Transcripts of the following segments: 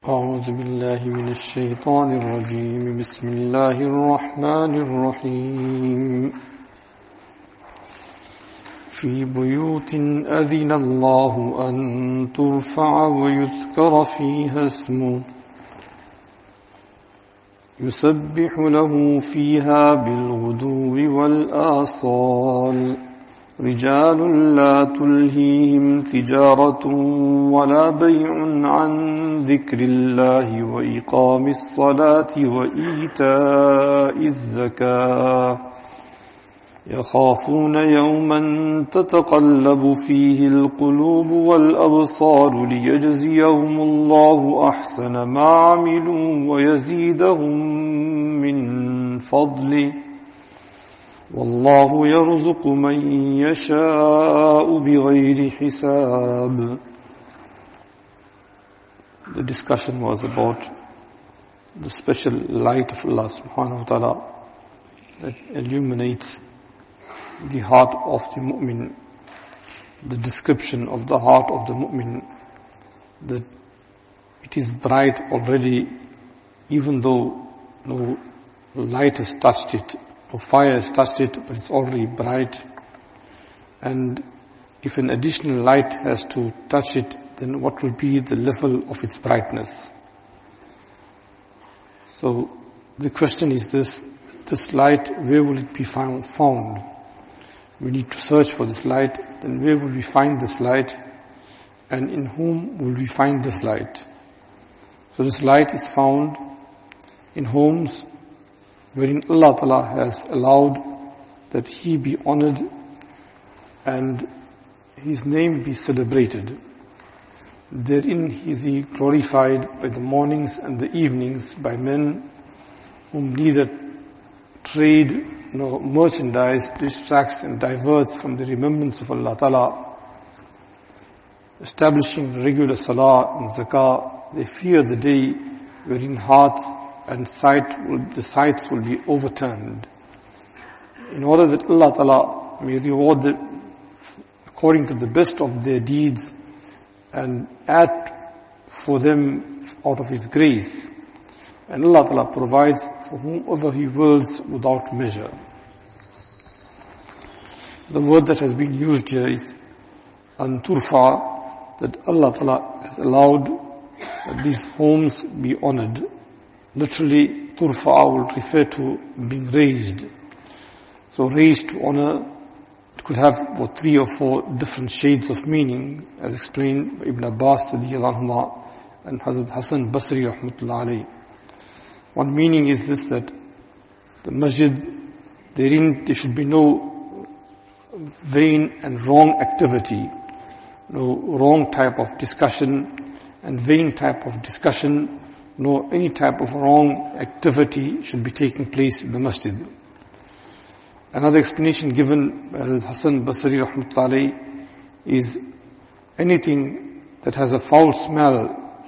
أعوذ بالله من الشيطان الرجيم بسم الله الرحمن الرحيم في بيوت أذن الله أن ترفع ويذكر فيها اسمه يسبح له فيها بالغدو والآصال رجال لا تلهيهم تجارة ولا بيع عن ذكر الله وإقام الصلاة وإيتاء الزكاة يخافون يوما تتقلب فيه القلوب والأبصار ليجزيهم الله أحسن ما عملوا ويزيدهم من فضله والله يرزق من يشاء بغير حساب. The discussion was about the special light of Allah subhanahu wa ta'ala that illuminates the heart of the mu'min, the description of the heart of the mu'min, that it is bright already even though no light has touched it, no fire has touched it, but it's already bright. And if an additional light has to touch it, then what will be the level of its brightness? So the question is this light, where will it be found? We need to search for this light. Then where will we find this light? And in whom will we find this light? So this light is found in homes wherein Allah Ta'ala has allowed that He be honored and His name be celebrated. Therein is He glorified by the mornings and the evenings by men whom neither trade nor merchandise distracts and diverts from the remembrance of Allah Ta'ala. Establishing regular salah and zakah, they fear the day wherein hearts and the sights will be overturned. In order that Allah Ta'ala may reward them according to the best of their deeds and add for them out of His grace. And Allah Ta'ala provides for whomever He wills without measure. The word that has been used here is an turfa, that Allah Ta'ala has allowed that these homes be honored. Literally, turfa will refer to being raised. So raised to honor, it could have 3 or 4 different shades of meaning, as explained by Ibn Abbas radiyallahu anhu and Hazrat Hassan Basri rahmatullah alayhi. One meaning is this, that the masjid, therein there should be no vain and wrong activity, no wrong type of discussion and vain type of discussion, no any type of wrong activity should be taking place in the masjid. Another explanation given by Hassan Basri rahmatullah alayhi is anything that has a foul smell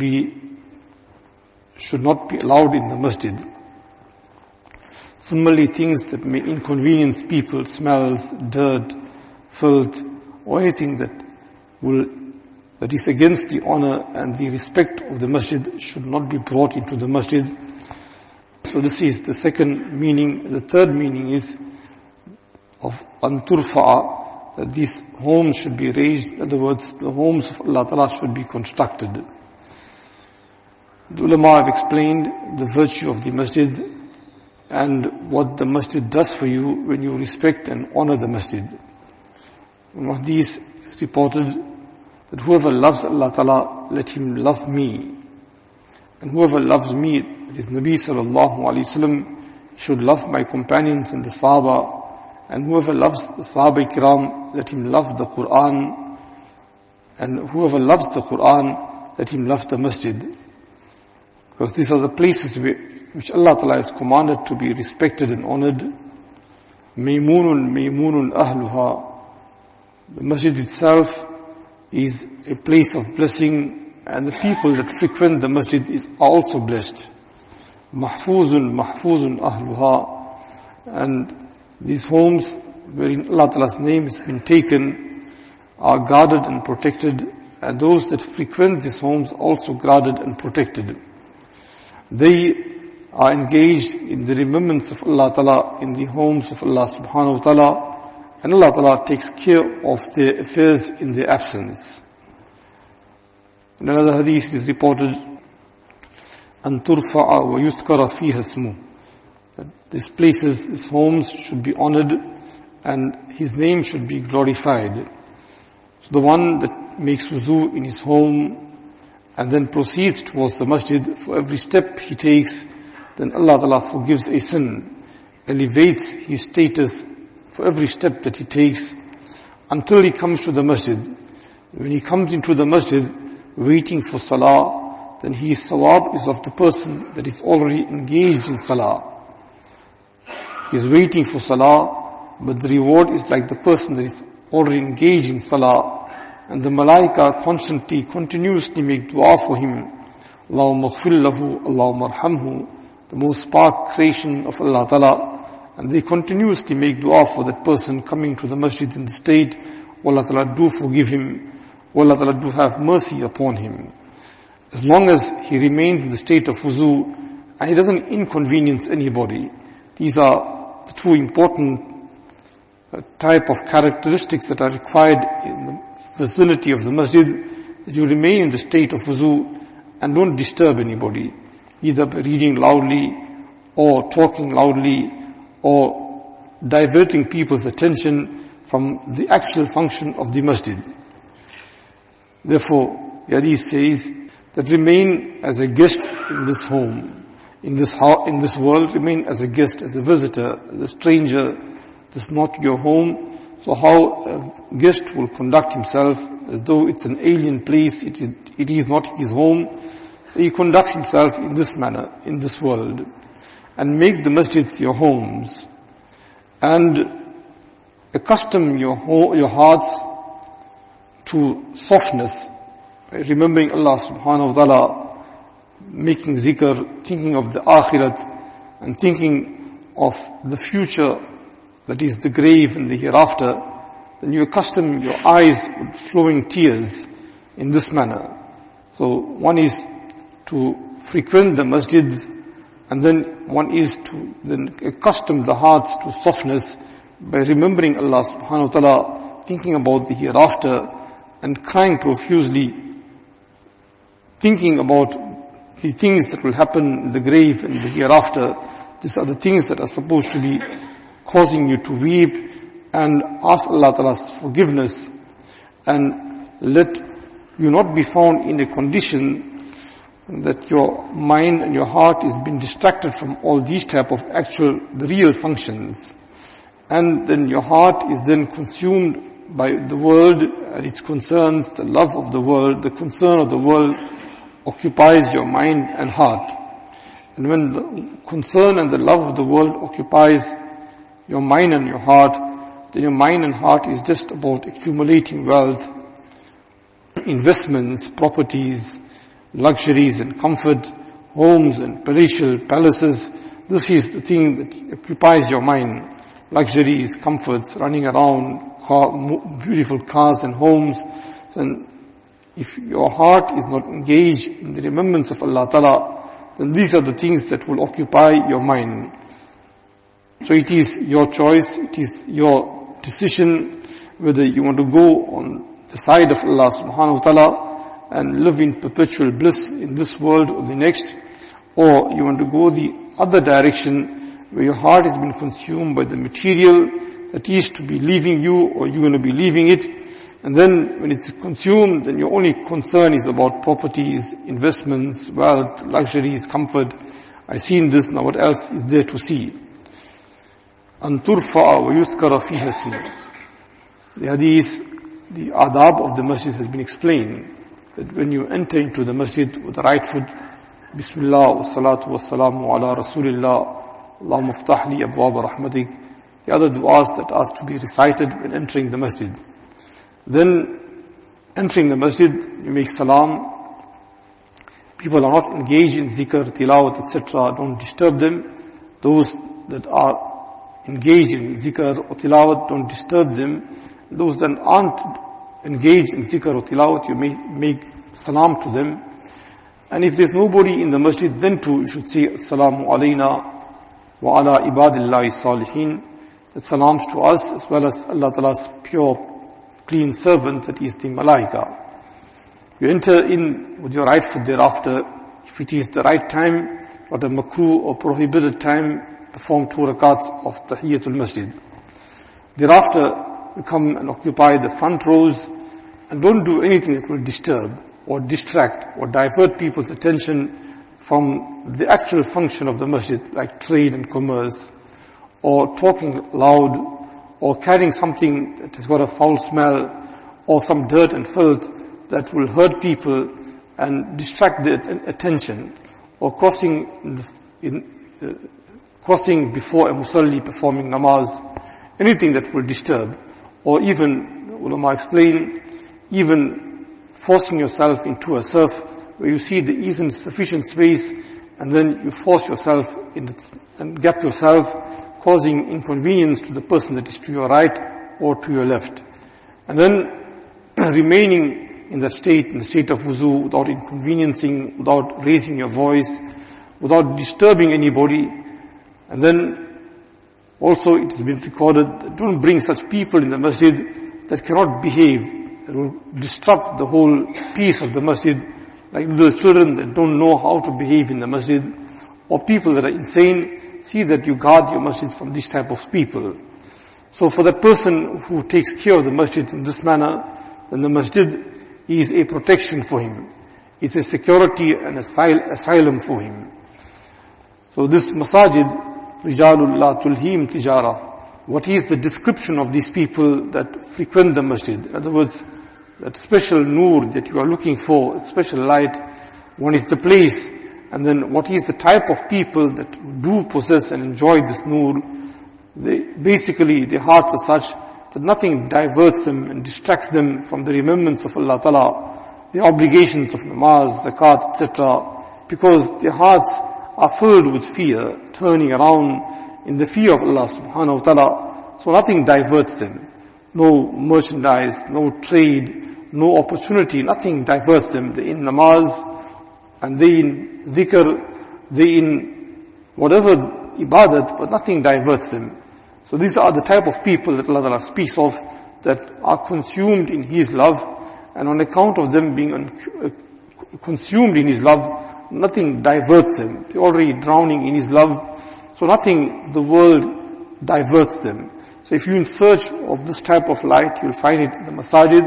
should not be allowed in the masjid. Similarly, things that may inconvenience people, smells, dirt, filth, or anything that is against the honor and the respect of the masjid should not be brought into the masjid. So this is the second meaning. The third meaning is of an turfa'a, that these homes should be raised. In other words, the homes of Allah Ta'ala should be constructed. The ulama have explained the virtue of the masjid and what the masjid does for you when you respect and honor the masjid. One of these is reported that whoever loves Allah Ta'ala, let him love me. And whoever loves me, that is Nabi sallallahu alayhi wasallam, should love my companions and the Sahaba. And whoever loves the Sahaba Kiram, let him love the Quran. And whoever loves the Quran, let him love the masjid. Because these are the places which Allah Ta'ala has commanded to be respected and honored. Maymunun ahluha. The masjid itself is a place of blessing, and the people that frequent the masjid are also blessed. Mahfuzun ahluha. And these homes wherein Allah Ta'ala's name has been taken are guarded and protected and those that frequent these homes also guarded and protected. They are engaged in the remembrance of Allah Ta'ala in the homes of Allah Subhanahu wa Ta'ala, and Allah Ta'ala takes care of their affairs in their absence. In another hadith it is reported, أن ترفع ويذكر فيها اسمه, that these places, these homes should be honored and His name should be glorified. So the one that makes wuzu in his home and then proceeds towards the masjid, for every step he takes, then Allah Ta'ala forgives a sin, elevates his status for every step that he takes until he comes to the masjid. When he comes into the masjid waiting for salah, then his sawab is of the person that is already engaged in salah. He is waiting for salah, but the reward is like the person that is already engaged in salah. And the malaika constantly, continuously make dua for him. Allahumma ghfir lahu, Allahumma arhamhu, the most part creation of Allah Ta'ala. And they continuously make dua for that person coming to the masjid in the state. Allah Ta'ala do forgive him. Allah Ta'ala do have mercy upon him. As long as he remains in the state of wuzu and he doesn't inconvenience anybody. These are the two important type of characteristics that are required in the vicinity of the masjid, that you remain in the state of wuzu and don't disturb anybody, either by reading loudly or talking loudly or diverting people's attention from the actual function of the masjid. Therefore, the hadith says that remain as a guest in this home, in this world, remain as a guest, as a visitor, as a stranger. This is not your home. So how a guest will conduct himself as though it's an alien place, it is not his home. So he conducts himself in this manner, in this world. And make the masjids your homes. And accustom your hearts to softness, by remembering Allah subhanahu wa ta'ala, making zikr, thinking of the akhirat, and thinking of the future, that is the grave and the hereafter. Then you accustom your eyes with flowing tears in this manner. So one is to frequent the masjids, and then one is to then accustom the hearts to softness by remembering Allah subhanahu wa ta'ala, thinking about the hereafter, and crying profusely, thinking about the things that will happen in the grave and the hereafter. These are the things that are supposed to be causing you to weep and ask Allah Ta'ala's forgiveness, and let you not be found in a condition that your mind and your heart is being distracted from all these type of the real functions. And then your heart is then consumed by the world and its concerns, the love of the world, the concern of the world occupies your mind and heart. And when the concern and the love of the world occupies your mind and your heart, then your mind and heart is just about accumulating wealth, investments, properties, luxuries and comfort, homes and palatial palaces. This is the thing that occupies your mind. Luxuries, comforts, running around, beautiful cars and homes. And if your heart is not engaged in the remembrance of Allah Ta'ala, then these are the things that will occupy your mind. So it is your choice, it is your decision whether you want to go on the side of Allah subhanahu wa ta'ala and live in perpetual bliss in this world or the next, or you want to go the other direction where your heart has been consumed by the material that is to be leaving you, or you're going to be leaving it. And then when it's consumed, then your only concern is about properties, investments, wealth, luxuries, comfort. I've seen this, now what else is there to see? أن ترفع ويذكر فيها اسمه. The hadith, the adab of the masjid has been explained, that when you enter into the masjid with the right foot, Bismillah wa salatu wa salamu ala Rasulillah, Allahumma ftah li abwab rahmatik. The other du'as that are to be recited when entering the masjid. Then, entering the masjid, you make salam. People are not engaged in zikr, tilawat, etc. Don't disturb them. Those that are engaged in zikr or tilawat, don't disturb them. Those that aren't engaged in zikr or tilawat, you may make salam to them. And if there's nobody in the masjid, then too you should say assalamu alayna wa ala ibadillahi salihin. That salams to us as well as Allah Ta'ala's pure, clean servant, that is the malaika. You enter in with your right foot thereafter. If it is the right time, not a makruh or prohibited time, perform 2 rakats of Tahiyyatul Masjid. Thereafter, you come and occupy the front rows and don't do anything that will disturb or distract or divert people's attention from the actual function of the masjid, like trade and commerce, or talking loud, or carrying something that has got a foul smell, or some dirt and filth that will hurt people and distract their attention, or crossing before a musalli performing namaz, anything that will disturb, or even, ulama explain, even forcing yourself into a surf where you see there isn't sufficient space, and then you force yourself and gap yourself, causing inconvenience to the person that is to your right or to your left. And then remaining in the state of wuzu, without inconveniencing, without raising your voice, without disturbing anybody. And then also it has been recorded that don't bring such people in the masjid that cannot behave, that will disrupt the whole peace of the masjid, like little children that don't know how to behave in the masjid, or people that are insane. See that you guard your masjid from this type of people. So for that person who takes care of the masjid in this manner, then the masjid is a protection for him. It's a security and asylum for him. So this masajid, rijalul la tulhim tijara, what is the description of these people that frequent the masjid? In other words, that special nur that you are looking for, that special light, one is the place, and then what is the type of people that do possess and enjoy this nur? Basically, their hearts are such that nothing diverts them and distracts them from the remembrance of Allah Ta'ala, the obligations of namaz, zakat, etc., because their hearts are filled with fear, turning around in the fear of Allah Subhanahu wa Ta'ala. So nothing diverts them. No merchandise, no trade, no opportunity, nothing diverts them. They're in namaz, and they in dhikr, they in whatever ibadat, but nothing diverts them. So these are the type of people that Allah Ta'ala speaks of, that are consumed in His love, and on account of them being consumed in His love, nothing diverts them. They're already drowning in His love, so nothing, the world diverts them. So if you're in search of this type of light, you'll find it in the masajid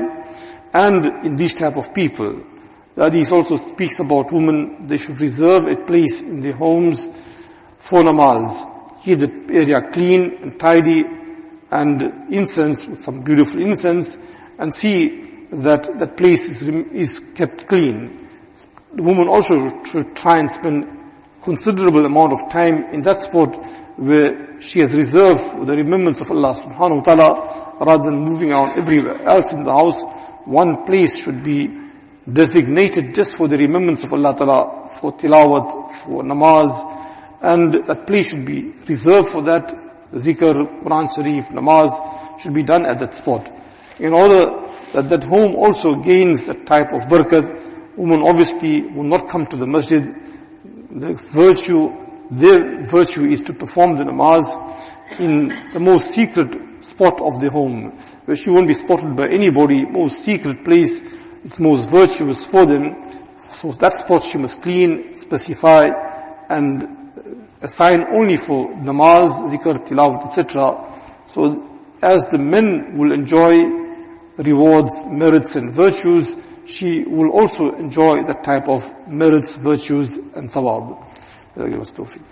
and in these type of people. The hadith also speaks about women, they should reserve a place in their homes for namaz. Keep the area clean and tidy and incense, with some beautiful incense, and see that that place is kept clean. The woman also should try and spend considerable amount of time in that spot where she has reserved the remembrance of Allah Subhanahu wa Ta'ala, rather than moving around everywhere else in the house. One place should be designated just for the remembrance of Allah Ta'ala, for tilawat, for namaz, and that place should be reserved for that. Zikr, Quran Sharif, namaz should be done at that spot. In order that that home also gains that type of barakat, women obviously will not come to the masjid. Their virtue is to perform the namaz in the most secret spot of the home, where she won't be spotted by anybody, most secret place. It's most virtuous for them. So that spot she must clean, specify, and assign only for namaz, zikr, tilawat, etc. So as the men will enjoy rewards, merits and virtues, she will also enjoy that type of merits, virtues and thawab.